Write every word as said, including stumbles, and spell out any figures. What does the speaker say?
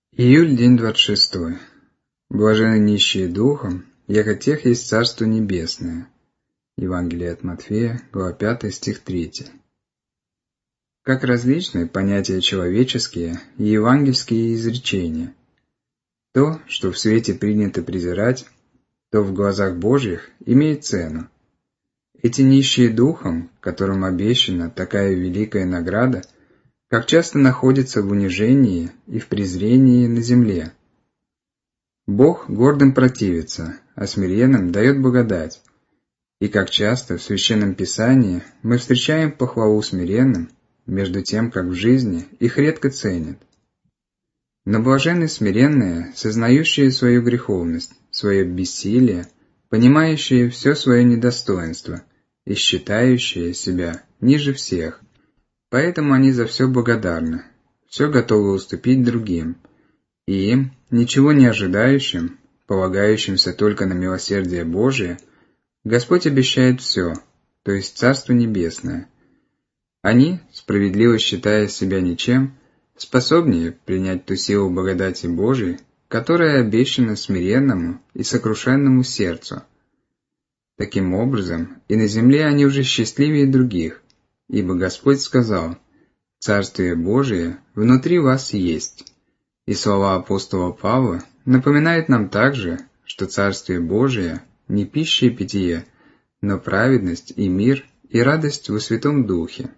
Июль, день двадцать шестой. Блаженны нищие духом, яко тех есть Царство Небесное. Евангелие от Матфея, глава пятая, стих третий. Как различны понятия человеческие и евангельские изречения. То, что в свете принято презирать, то в глазах Божьих имеет цену. Эти нищие духом, которым обещана такая великая награда, как часто находятся в унижении и в презрении на земле. Бог гордым противится, а смиренным дает благодать. И как часто в Священном Писании мы встречаем похвалу смиренным, между тем, как в жизни их редко ценят. Но блаженны смиренные, сознающие свою греховность, свое бессилие, понимающие все свое недостоинство и считающие себя ниже всех. Поэтому они за все благодарны, все готовы уступить другим, и им, ничего не ожидающим, полагающимся только на милосердие Божие, Господь обещает все, то есть Царство Небесное. Они, справедливо считая себя ничем, способнее принять ту силу благодати Божией, которая обещана смиренному и сокрушенному сердцу. Таким образом, и на земле они уже счастливее других, ибо Господь сказал: «Царствие Божие внутри вас есть». И слова апостола Павла напоминают нам также, что Царствие Божие не пища и питье, но праведность и мир и радость во Святом Духе.